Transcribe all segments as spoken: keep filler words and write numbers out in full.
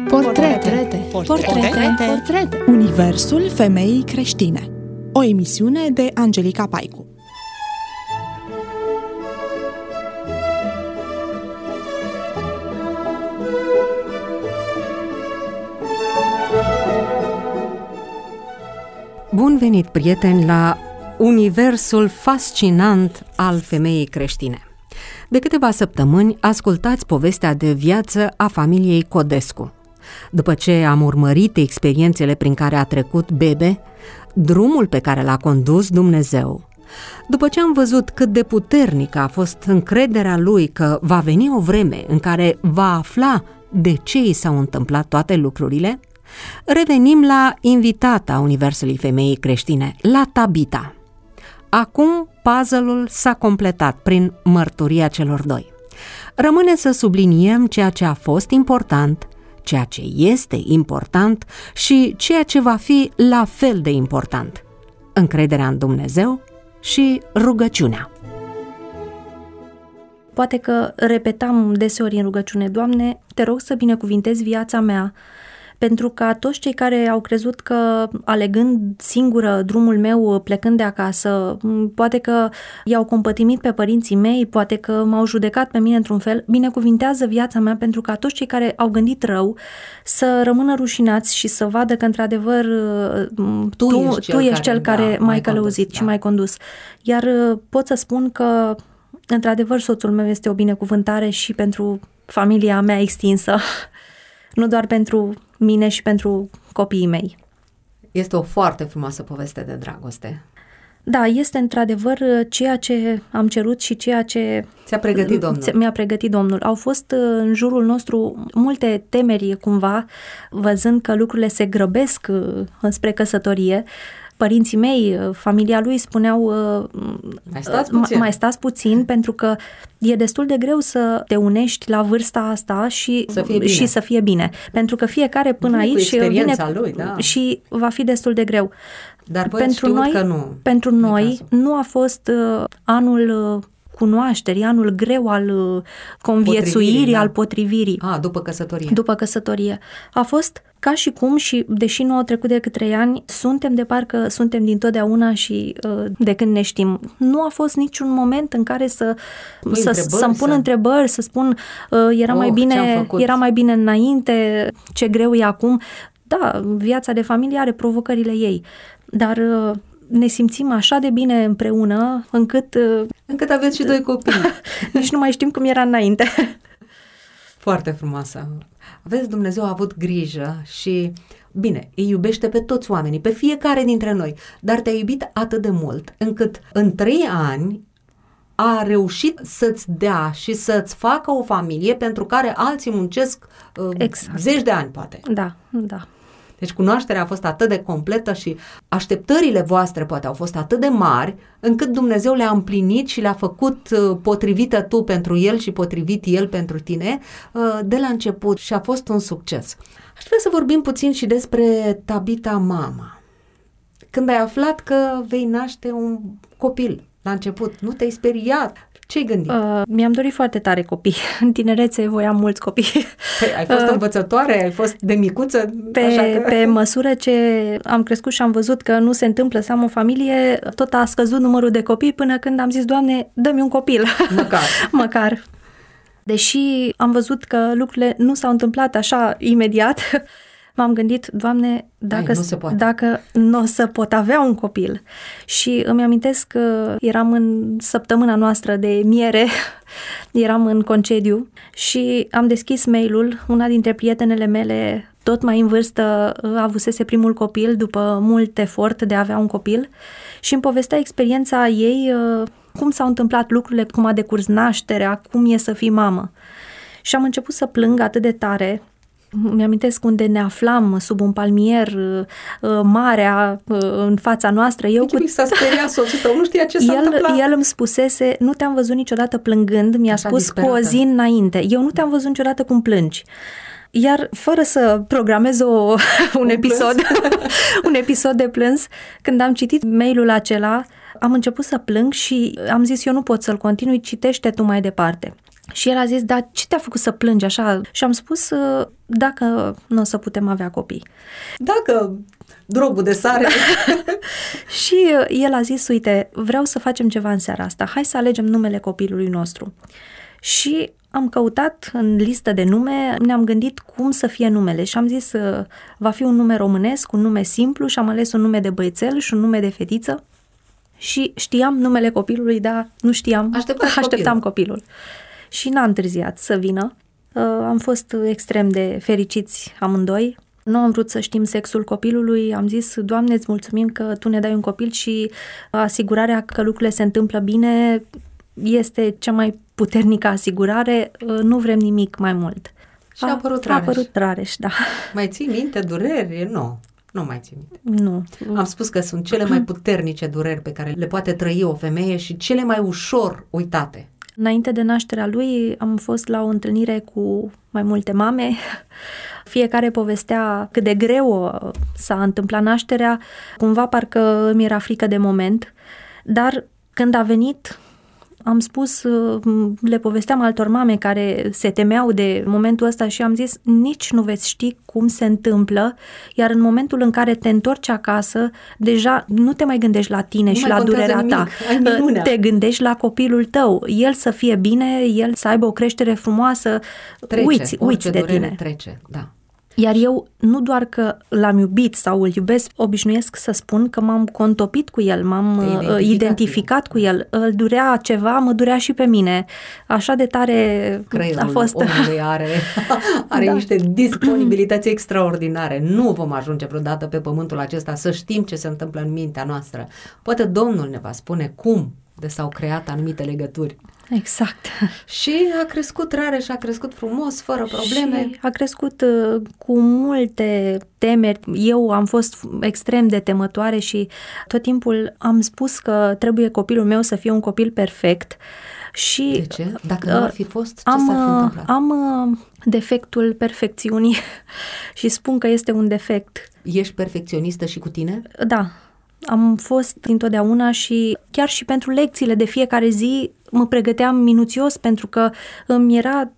Portrete. Portrete. Portrete. Universul femeii creștine. O emisiune de Angelica Paicu. Bun venit, prieteni, la universul fascinant al femeii creștine. De câteva săptămâni ascultați povestea de viață a familiei Codescu. După ce am urmărit experiențele prin care a trecut Bebe, drumul pe care l-a condus Dumnezeu, după ce am văzut cât de puternică a fost încrederea lui că va veni o vreme în care va afla de ce i s-au întâmplat toate lucrurile, revenim la invitata Universului Femeii Creștine, la Tabita. Acum puzzle-ul s-a completat prin mărturia celor doi. Rămâne să subliniem ceea ce a fost important, ceea ce este important și ceea ce va fi la fel de important: încrederea în Dumnezeu și rugăciunea. Poate că repetam deseori în rugăciune: Doamne, te rog să binecuvintezi viața mea, pentru ca toți cei care au crezut că, alegând singură drumul meu, plecând de acasă, poate că i-au compătimit pe părinții mei, poate că m-au judecat pe mine într-un fel, binecuvintează viața mea, pentru ca toți cei care au gândit rău să rămână rușinați și să vadă că, într-adevăr, tu, tu ești cel, tu ești cel care, care da, m-ai călăuzit condus, și da. m-ai condus. Iar pot să spun că, într-adevăr, soțul meu este o binecuvântare și pentru familia mea extinsă, nu doar pentru mine și pentru copiii mei. Este o foarte frumoasă poveste de dragoste. Da, este într-adevăr ceea ce am cerut și ceea ce ți-a pregătit Domnul. mi-a pregătit Domnul. Au fost în jurul nostru multe temeri, cumva, văzând că lucrurile se grăbesc înspre căsătorie. Părinții mei, familia lui spuneau: mai stați puțin, mai stați puțin pentru că e destul de greu să te unești la vârsta asta și să fie bine, și să fie bine. Pentru că fiecare până vine aici vine lui, da. și va fi destul de greu. Dar pentru noi, că nu. Pentru noi nu a fost uh, anul uh, cunoașterii, anul greu al uh, conviețuirii, potrivirii, al potrivirii. A, după căsătorie. După căsătorie. A fost ca și cum, și deși nu au trecut decât trei ani, suntem de parcă suntem dintotdeauna și uh, de când ne știm. Nu a fost niciun moment în care să, să, să-mi pun să... întrebări, să spun uh, era, oh, mai bine, era mai bine înainte, ce greu e acum. Da, viața de familie are provocările ei, dar uh, ne simțim așa de bine împreună încât... Uh, încât aveți și doi copii. Nici nu mai știm cum era înainte. Foarte frumoasă. Aveți, Dumnezeu a avut grijă și, bine, îi iubește pe toți oamenii, pe fiecare dintre noi, dar te-a iubit atât de mult încât în trei ani a reușit să-ți dea și să-ți facă o familie pentru care alții muncesc uh, exact. zeci de ani, poate. Da, da. Deci cunoașterea a fost atât de completă și așteptările voastre poate au fost atât de mari, încât Dumnezeu le-a împlinit și le-a făcut potrivită tu pentru el și potrivit el pentru tine de la început și a fost un succes. Aș vrea să vorbim puțin și despre Tabita mama. Când ai aflat că vei naște un copil la început, nu te-ai speriat? Ce-ai gândit? Uh, mi-am dorit foarte tare copii. În tinerețe voiam mulți copii. Păi, ai fost uh, învățătoare? Ai fost de micuță? Pe, așa că... pe măsură ce am crescut și am văzut că nu se întâmplă să am o familie, tot a scăzut numărul de copii până când am zis: Doamne, dă-mi un copil. Măcar. Măcar. Deși am văzut că lucrurile nu s-au întâmplat așa imediat, m-am gândit: Doamne, dacă, Ai, nu dacă nu o să pot avea un copil. Și îmi amintesc că eram în săptămâna noastră de miere, eram în concediu și am deschis mail-ul. Una dintre prietenele mele, tot mai în vârstă, avusese primul copil după mult efort de a avea un copil și îmi povestea experiența ei, cum s-au întâmplat lucrurile, cum a decurs nașterea, cum e să fii mamă. Și am început să plâng atât de tare. Mi-amintesc unde ne aflam, sub un palmier, marea în fața noastră. Eu cu... S-a speriat soțul tău, nu știa ce s-a el, întâmplat. El îmi spusese: nu te-am văzut niciodată plângând, mi-a Așa spus disperată. Cu o zi înainte. Eu nu te-am văzut niciodată cum plângi. Iar fără să programez o, un, un episod, un episod de plâns, când am citit mail-ul acela, am început să plâng și am zis: eu nu pot să-l continui, citește tu mai departe. Și el a zis, da, ce te-a făcut să plângi așa? Și am spus, dacă nu o să putem avea copii. Dacă drogul de sare. Și el a zis, uite, vreau să facem ceva în seara asta, hai să alegem numele copilului nostru. Și am căutat în listă de nume, ne-am gândit cum să fie numele și am zis, va fi un nume românesc, un nume simplu și am ales un nume de băiețel și un nume de fetiță. Și știam numele copilului, dar nu știam, Așteptați așteptam copilul. copilul. Și n-a întârziat să vină. Am fost extrem de fericiți amândoi. Nu am vrut să știm sexul copilului, am zis, Doamne, îți mulțumim că Tu ne dai un copil și asigurarea că lucrurile se întâmplă bine este cea mai puternică asigurare, nu vrem nimic mai mult. Și a apărut Rareș. A apărut Rareș, da. Mai ții minte dureri? Nu, nu mai ții minte. Nu. Am spus că sunt cele mai puternice dureri pe care le poate trăi o femeie și cele mai ușor uitate. Înainte de nașterea lui am fost la o întâlnire cu mai multe mame. Fiecare povestea cât de greu s-a întâmplat nașterea. Cumva parcă mi era frică de moment. Dar când a venit, am spus, le povesteam altor mame care se temeau de momentul ăsta și am zis, nici nu veți ști cum se întâmplă, iar în momentul în care te întorci acasă, deja nu te mai gândești la tine nu și la durerea ta. Te gândești la copilul tău, el să fie bine, el să aibă o creștere frumoasă, trece, uiți, uiți de tine. Trece, da. Iar eu nu doar că l-am iubit sau îl iubesc, obișnuiesc să spun că m-am contopit cu el, m-am identificat, identificat cu el. Îl durea ceva, mă durea și pe mine. Așa de tare Creierul a fost. omului are, are da. niște disponibilități extraordinare. Nu vom ajunge vreodată pe pământul acesta să știm ce se întâmplă în mintea noastră. Poate Domnul ne va spune cum de s-au creat anumite legături. Exact. Și a crescut Rareș, a crescut frumos, fără probleme. Și a crescut uh, cu multe temeri. Eu am fost extrem de temătoare și tot timpul am spus că trebuie copilul meu să fie un copil perfect. Și, de ce? Dacă uh, nu ar fi fost, ce am, s-ar fi întâmplat? Am uh, defectul perfecțiunii și spun că este un defect. Ești perfecționistă și cu tine? Da. Am fost întotdeauna și chiar și pentru lecțiile de fiecare zi mă pregăteam minuțios pentru că îmi era,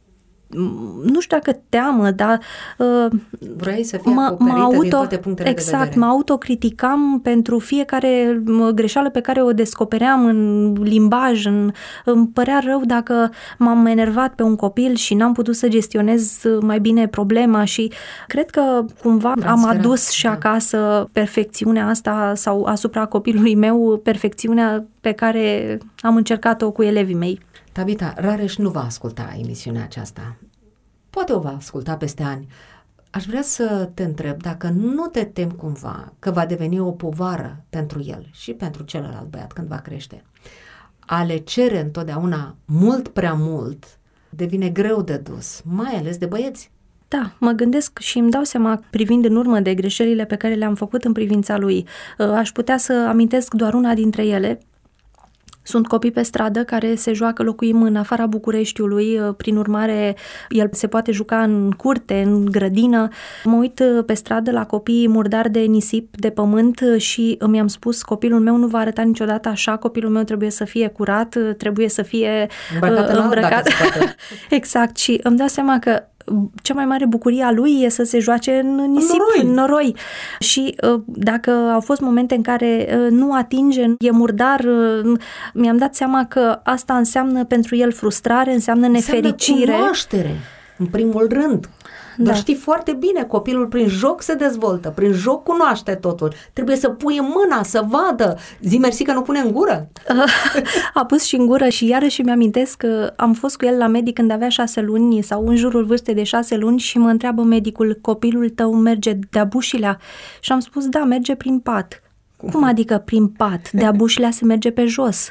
nu știu dacă teamă, dar uh, vrei să fii acoperită auto, din toate punctele exact, de vedere. Exact, mă autocriticam pentru fiecare greșeală pe care o descopeream în limbaj. În, îmi părea rău dacă m-am enervat pe un copil și n-am putut să gestionez mai bine problema și cred că cumva Transferat, am adus și acasă perfecțiunea asta sau asupra copilului meu, perfecțiunea pe care am încercat-o cu elevii mei. Tabita, Rareș nu va asculta emisiunea aceasta. Poate o va asculta peste ani. Aș vrea să te întreb dacă nu te temi cumva că va deveni o povară pentru el și pentru celălalt băiat când va crește. A le cere întotdeauna mult prea mult devine greu de dus, mai ales de băieți. Da, mă gândesc și îmi dau seama, privind în urmă de greșelile pe care le-am făcut în privința lui. Aș putea să amintesc doar una dintre ele. Sunt copii pe stradă care se joacă, locuim în afara Bucureștiului, prin urmare el se poate juca în curte, în grădină. Mă uit pe stradă la copii murdari de nisip, de pământ și mi-am spus, copilul meu nu va arăta niciodată așa, copilul meu trebuie să fie curat, trebuie să fie îmbrăcat. Uh, îmbrăcat. Exact, și îmi dau seama că cea mai mare bucurie a lui e să se joace în nisip, noroi. în noroi. Și dacă au fost momente în care nu atinge, e murdar, mi-am dat seama că asta înseamnă pentru el frustrare, înseamnă nefericire. Înseamnă cunoaștere, în primul rând. Da. Dar știi foarte bine, copilul prin joc se dezvoltă, prin joc cunoaște totul. Trebuie să pui în mâna, să vadă. Zi mersi că nu pune în gură. A pus și în gură și iarăși mi-amintesc că am fost cu el la medic când avea șase luni sau în jurul vârstei de șase luni și mă întreabă medicul, copilul tău merge de-a bușilea? Și am spus, da, merge prin pat. Cum, Cum adică prin pat? De-a bușilea se merge pe jos.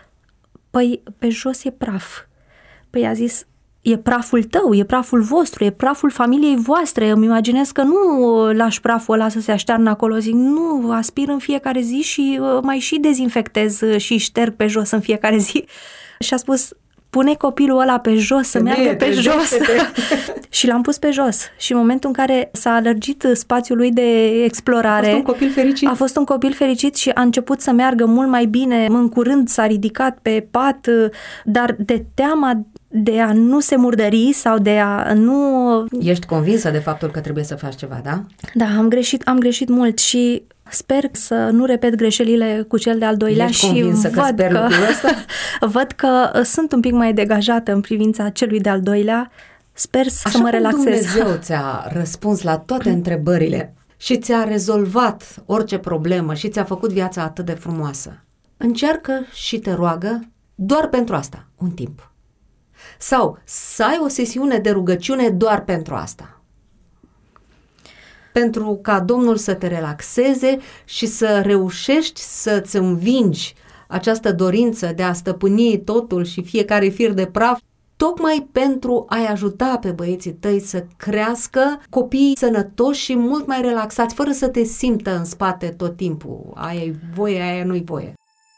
Păi, pe jos e praf. Păi a zis, e praful tău, e praful vostru, e praful familiei voastre. Îmi imaginez că nu lași praful ăla să se aștearnă acolo. Zic, nu, aspir în fiecare zi și mai și dezinfectez și șterg pe jos în fiecare zi. Și a spus, pune copilul ăla pe jos, să Femeie, meargă pe jos. Și l-am pus pe jos. Și în momentul în care s-a alergit spațiul lui de explorare, a fost un copil fericit. A fost un copil fericit și a început să meargă mult mai bine. În curând s-a ridicat pe pat, dar de teama de a nu se murdări sau de a nu... Ești convinsă de faptul că trebuie să faci ceva, da? Da, am greșit, am greșit mult și sper să nu repet greșelile cu cel de-al doilea. Ești și convinsă că văd sper că, lucrul ăsta? văd că sunt un pic mai degajată în privința celui de-al doilea. Sper să Așa mă relaxez. Așa cum Dumnezeu ți-a răspuns la toate întrebările și ți-a rezolvat orice problemă și ți-a făcut viața atât de frumoasă, încearcă și te roagă doar pentru asta, un timp. Sau să ai o sesiune de rugăciune doar pentru asta. Pentru ca Domnul să te relaxeze și să reușești să-ți învingi această dorință de a stăpâni totul și fiecare fir de praf, tocmai pentru a-i ajuta pe băieții tăi să crească copii sănătoși și mult mai relaxați, fără să te simtă în spate tot timpul. Aia-i voie, aia nu-i voie.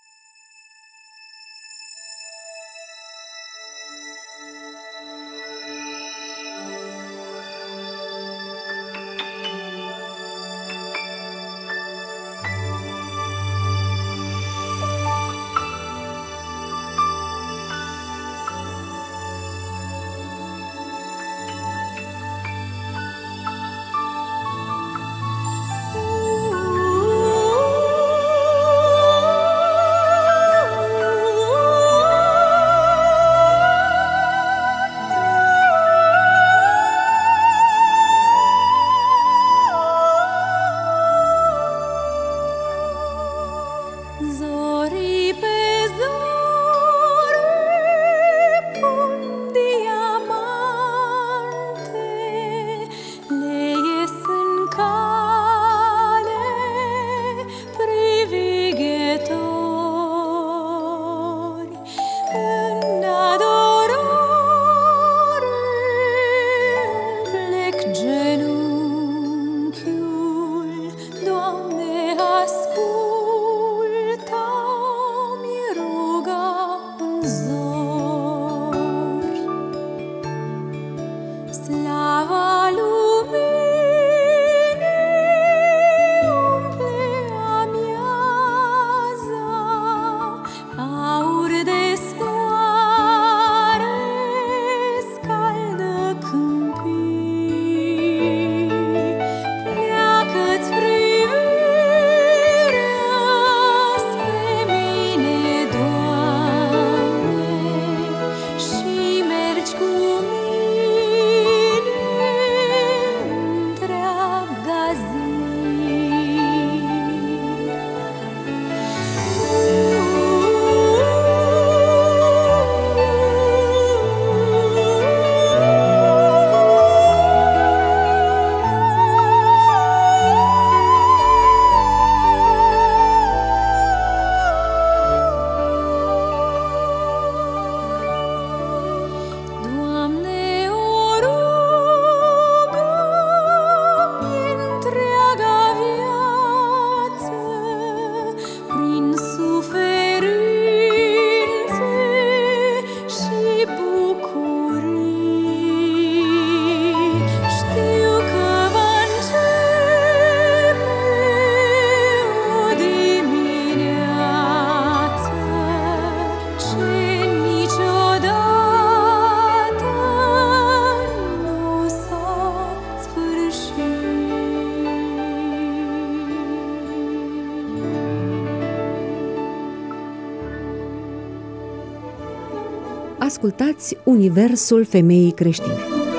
Ascultați Universul Femeii Creștine.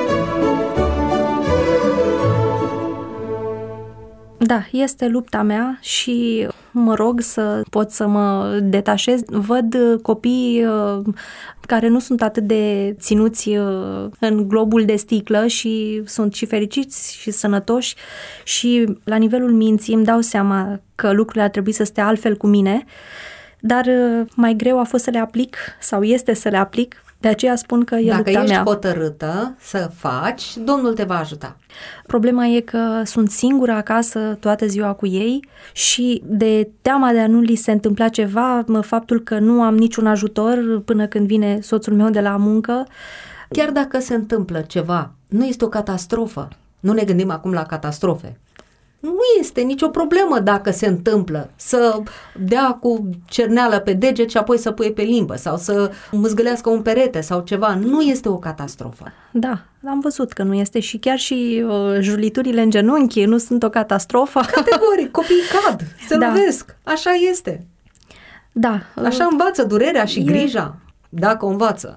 Da, este lupta mea și mă rog să pot să mă detașez. Văd copii care nu sunt atât de ținuți în globul de sticlă și sunt și fericiți și sănătoși și la nivelul minții îmi dau seama că lucrurile ar trebui să stea altfel cu mine, dar mai greu a fost să le aplic sau este să le aplic. De aceea spun că e Dacă lupta ești mea. hotărâtă să faci, Domnul te va ajuta. Problema e că sunt singură acasă toată ziua cu ei și de teama de a nu li se întâmpla ceva, faptul că nu am niciun ajutor până când vine soțul meu de la muncă. Chiar dacă se întâmplă ceva, nu este o catastrofă. Nu ne gândim acum la catastrofe. Nu este nicio problemă dacă se întâmplă să dea cu cerneală pe deget și apoi să puie pe limbă sau să mâzgălească un perete sau ceva. Nu este o catastrofă. Da, am văzut că nu este și chiar și uh, jurliturile în genunchi nu sunt o catastrofă. Categoric, copiii cad, se Da. lovesc, așa este. Da. Așa învață durerea și E- grija, dacă o învață.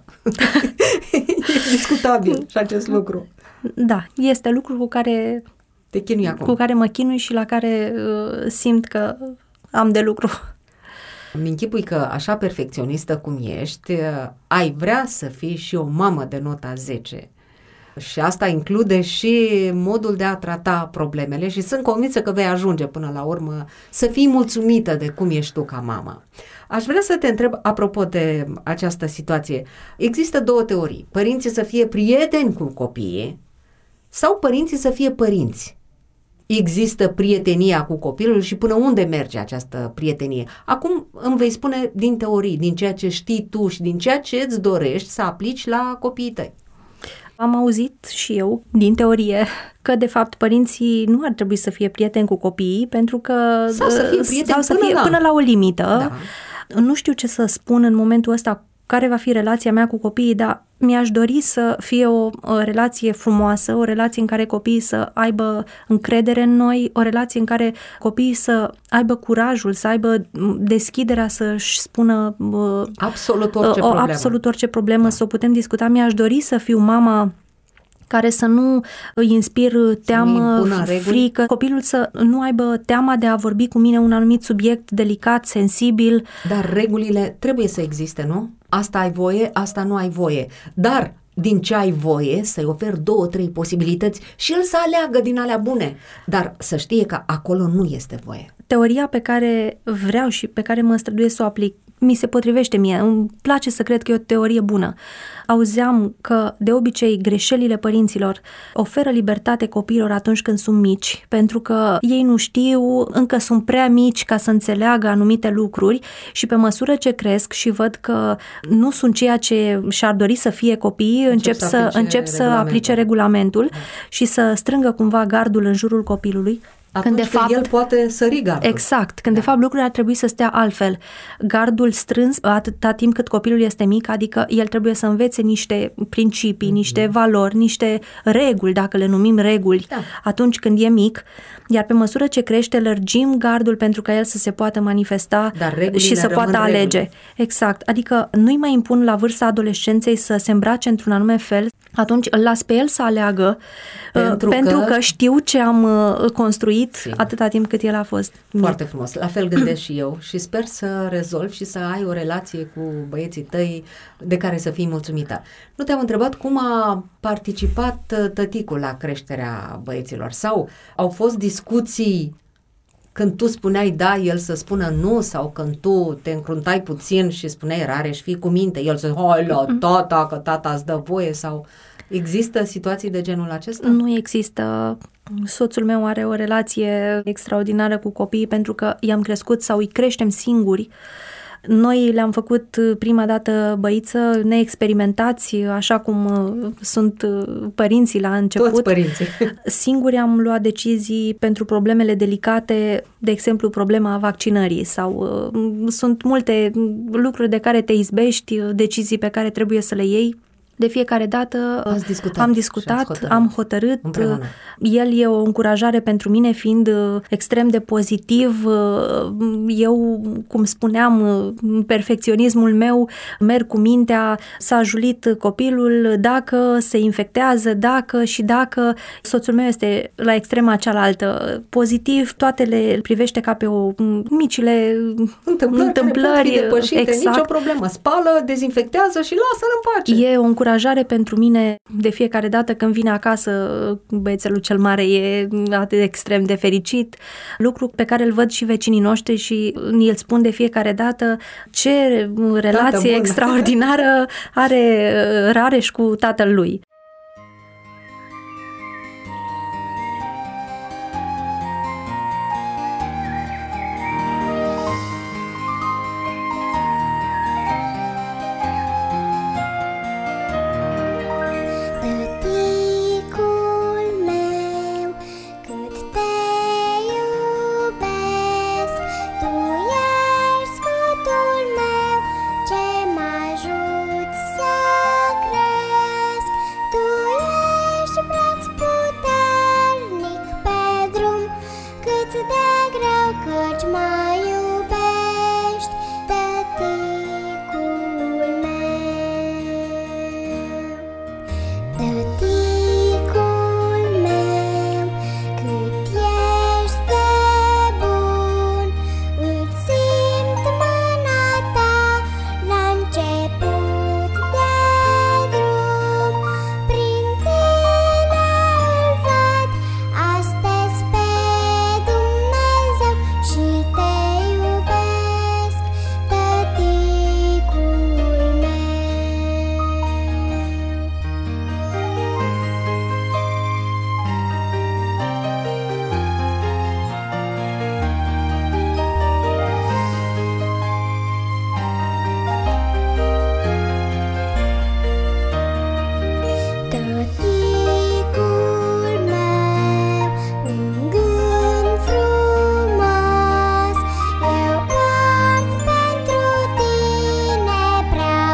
E discutabil și acest lucru. Da, este lucru cu care, Te chinui acum. cu care mă chinui și la care uh, simt că am de lucru. Îmi închipui că așa perfecționistă cum ești, ai vrea să fii și o mamă de nota zece. Și asta include și modul de a trata problemele și sunt convinsă că vei ajunge până la urmă să fii mulțumită de cum ești tu ca mamă. Aș vrea să te întreb, apropo de această situație, există două teorii. Părinții să fie prieteni cu copiii sau părinții să fie părinți. Există prietenia cu copilul și până unde merge această prietenie. Acum îmi vei spune din teorii, din ceea ce știi tu și din ceea ce îți dorești să aplici la copiii tăi. Am auzit și eu, din teorie, că de fapt părinții nu ar trebui să fie prieteni cu copiii pentru că... Sau să fie prieteni sau să până fie la- până la o limită. Da. Nu știu ce să spun în momentul ăsta, care va fi relația mea cu copiii, dar mi-aș dori să fie o, o relație frumoasă, o relație în care copiii să aibă încredere în noi, o relație în care copiii să aibă curajul, să aibă deschiderea să-și spună uh, Absolut orice o, problemă. absolut orice problemă, Da. să o putem discuta. Mi-aș dori să fiu mama care să nu îi inspir teamă, impună reguli. frică, copilul să nu aibă teama de a vorbi cu mine un anumit subiect delicat, sensibil. Dar regulile trebuie să existe, nu? Asta ai voie, asta nu ai voie. Dar din ce ai voie să-i oferi două, trei posibilități și el să aleagă din alea bune. Dar să știe că acolo nu este voie. Teoria pe care vreau și pe care mă străduiesc să o aplic mi se potrivește mie, îmi place să cred că e o teorie bună. Auzeam că de obicei greșelile părinților oferă libertate copiilor atunci când sunt mici, pentru că ei nu știu, încă sunt prea mici ca să înțeleagă anumite lucruri și pe măsură ce cresc și văd că nu sunt ceea ce și-ar dori să fie copiii, încep, să să, aplice încep să regulamentul. aplice regulamentul și să strângă cumva gardul în jurul copilului. Atunci când, de fapt, el poate sări gardul. Exact, când da. de fapt lucrurile ar trebui să stea altfel. Gardul strâns atâta timp cât copilul este mic, adică el trebuie să învețe niște principii, mm-hmm. niște valori, niște reguli, dacă le numim reguli, da. atunci când e mic, iar pe măsură ce crește, lărgim gardul pentru ca el să se poată manifesta și să poată alege. Reguli. Exact, adică nu-i mai impun la vârsta adolescenței să se îmbrace într-un anume fel, atunci îl las pe el să aleagă, pentru, pentru că... că știu ce am construit Sim. atâta timp cât el a fost Foarte mic. frumos. La fel gândesc și eu și sper să rezolvi și să ai o relație cu băieții tăi de care să fii mulțumită. Nu te-am întrebat cum a participat tăticul la creșterea băieților sau au fost discuții când tu spuneai da, el să spună nu, sau când tu te încruntai puțin și spuneai Rareș, fii cu minte, el să hai la tata, că tata îți dă voie, sau există situații de genul acesta? Nu există. Soțul meu are o relație extraordinară cu copiii pentru că i-am crescut sau îi creștem singuri. Noi le-am făcut prima dată băiță neexperimentați, așa cum sunt părinții la început. Toți părinții. Singuri am luat decizii pentru problemele delicate, de exemplu problema vaccinării sau uh, sunt multe lucruri de care te izbești, decizii pe care trebuie să le iei. De fiecare dată discutat am discutat, hotărât. am hotărât. Împreună. El e o încurajare pentru mine, fiind extrem de pozitiv. Eu, cum spuneam, perfecționismul meu, merg cu mintea, s-a julit copilul, dacă se infectează, dacă și dacă. Soțul meu este la extrema cealaltă. Pozitiv, toate le privește ca pe o micile întâmplări, întâmplări care pot fi depășite, exact. nicio problemă. Spală, dezinfectează și lasă-l în pace. E o încurajare pentru mine de fiecare dată când vine acasă, băiețelul cel mare e atât de extrem de fericit, lucru pe care îl văd și vecinii noștri și îl spun de fiecare dată ce relație extraordinară are Rareș cu tatăl lui. Tăticul meu, cât te fiți de greu, căci mă iubești, tăticul meu. Tăticul meu, cât ești de bun, îți simt mâna ta la început de drum. Prin tine îl văd astăzi pe Dumnezeu și te iubesc, tăticul meu. Tăticul meu, un gând frumos eu port pentru tine, prea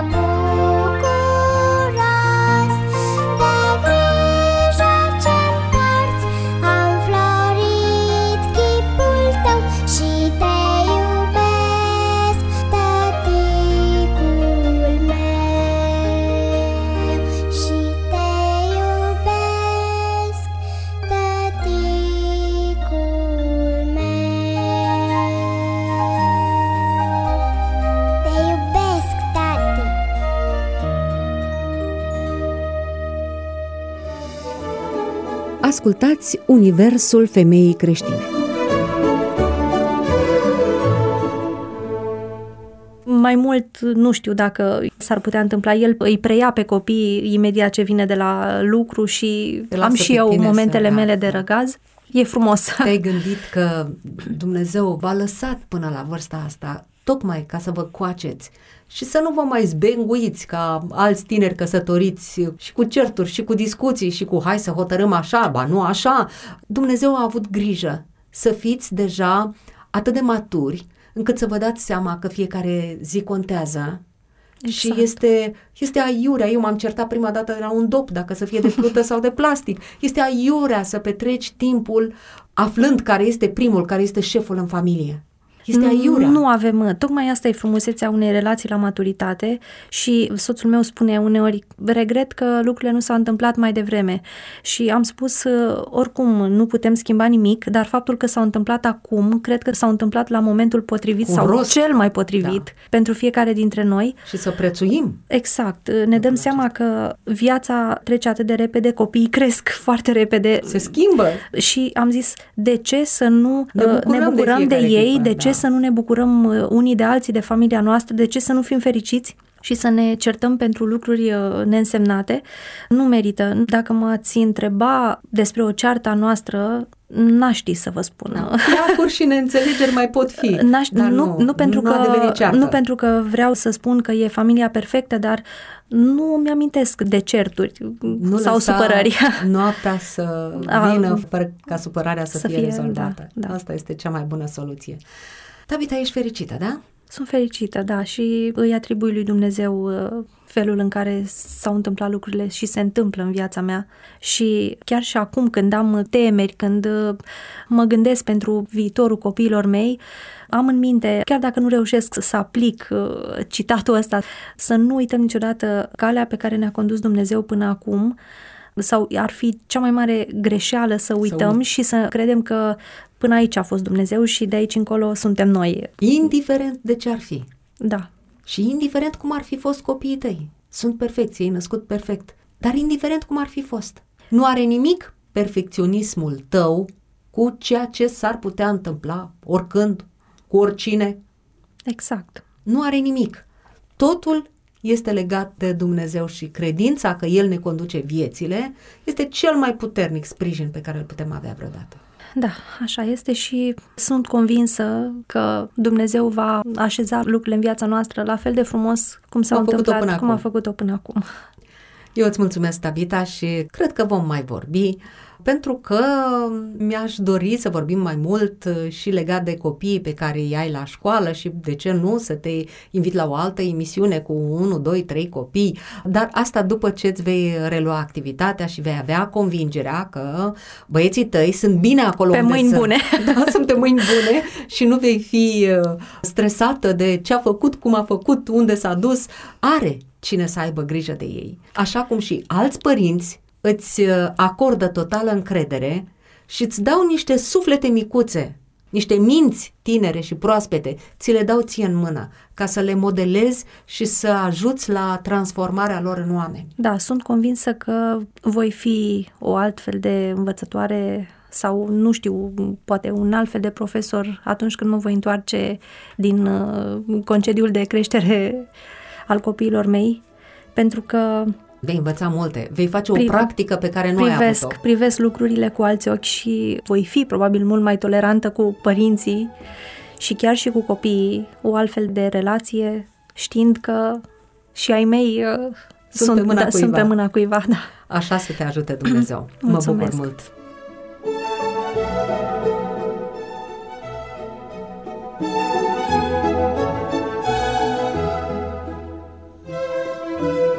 bucuros. De grijă ce-mi porți am florit chipul tău și te iubesc, tăticul meu. Și te iubesc, tăticul meu. Te iubesc, tati. Ascultați Universul Femeii Creștine. Mai mult, nu știu dacă s-ar putea întâmpla, el îi preia pe copii imediat ce vine de la lucru și Te lasă am și pe eu tine momentele să- mele da, de da. răgaz. E frumos. Te-ai gândit că Dumnezeu v-a lăsat până la vârsta asta tocmai ca să vă coaceți și să nu vă mai zbenguiți ca alți tineri căsătoriți și cu certuri și cu discuții și cu hai să hotărâm așa, ba nu așa. Dumnezeu a avut grijă să fiți deja atât de maturi încât să vă dați seama că fiecare zi contează. Și Exact. este, este aiurea, eu m-am certat prima dată de la un dop, dacă să fie de plută sau de plastic. Este aiurea să petreci timpul aflând care este primul, care este șeful în familie. Este aiurea. Nu avem, tocmai asta e frumusețea unei relații la maturitate și soțul meu spune uneori, regret că lucrurile nu s-au întâmplat mai devreme și am spus, oricum nu putem schimba nimic, dar faptul că s-au întâmplat acum, cred că s-au întâmplat la momentul potrivit Cu sau rost. cel mai potrivit Da. pentru fiecare dintre noi. Și să prețuim. Exact, ne dăm seama că viața trece atât de repede, copiii cresc foarte repede. Se schimbă. Și am zis, de ce să nu Ne uh, bucurăm ne de bucurăm de, fiecare ei, clipă, de ce da. să nu ne bucurăm uh, unii de alții, de familia noastră, de ce să nu fim fericiți și să ne certăm pentru lucruri uh, neînsemnate? Nu merită. Dacă m-ați întreba despre o ceartă a noastră, n-aș ști să vă spun. Placuri și neînțelegeri mai pot fi. N-aș, dar nu, nu, nu, pentru nu a că, devenit ceartă. nu pentru că vreau să spun că e familia perfectă, dar nu mi-amintesc de certuri Nu sau lăsa supărări. noaptea să A, vină fără ca supărarea să, să fie, fie, rezolvată. da, da. Asta este cea mai bună soluție. Tabita, ești fericită, da? Sunt fericită, da, și îi atribui lui Dumnezeu uh, felul în care s-au întâmplat lucrurile și se întâmplă în viața mea. Și chiar și acum când am temeri, când uh, mă gândesc pentru viitorul copiilor mei, am în minte, chiar dacă nu reușesc să aplic uh, citatul ăsta, să nu uităm niciodată calea pe care ne-a condus Dumnezeu până acum, sau ar fi cea mai mare greșeală să uităm uit. și să credem că până aici a fost Dumnezeu și de aici încolo suntem noi. Indiferent de ce ar fi. Da. Și indiferent cum ar fi fost copiii tăi. Sunt perfecți, ei născut perfect. Dar indiferent cum ar fi fost. Nu are nimic perfecționismul tău cu ceea ce s-ar putea întâmpla oricând, cu oricine. Exact. Nu are nimic. Totul este legat de Dumnezeu și credința că El ne conduce viețile este cel mai puternic sprijin pe care îl putem avea vreodată. Da, așa este și sunt convinsă că Dumnezeu va așeza lucrurile în viața noastră la fel de frumos cum s-au Cum a făcut-o întâmplat, până cum acum. a făcut-o până acum. Eu îți mulțumesc, Tabita, și cred că vom mai vorbi, pentru că mi-aș dori să vorbim mai mult și legat de copiii pe care îi ai la școală și, de ce nu, să te invit la o altă emisiune cu unu, doi, trei copii, dar asta după ce îți vei relua activitatea și vei avea convingerea că băieții tăi sunt bine acolo pe unde mâini sunt. bune. Da, sunt pe mâini bune și nu vei fi stresată de ce a făcut, cum a făcut, unde s-a dus. Are cine să aibă grijă de ei. Așa cum și alți părinți îți acordă totală încredere și îți dau niște suflete micuțe, niște minți tinere și proaspete, ți le dau ție în mână, ca să le modelezi și să ajuți la transformarea lor în oameni. Da, sunt convinsă că voi fi o altfel de învățătoare sau, nu știu, poate un alt fel de profesor atunci când mă voi întoarce din uh, concediul de creștere al copiilor mei, pentru că vei învăța multe, vei face o Pri- practică pe care nu privesc, ai avut-o. Privesc lucrurile cu alți ochi și voi fi probabil mult mai tolerantă cu părinții și chiar și cu copiii, o altfel de relație, știind că și ai mei uh, sunt, sunt, pe mâna da, cuiva. sunt pe mâna cuiva. Da. Așa să te ajute Dumnezeu. Mă bucur mult. Thank you.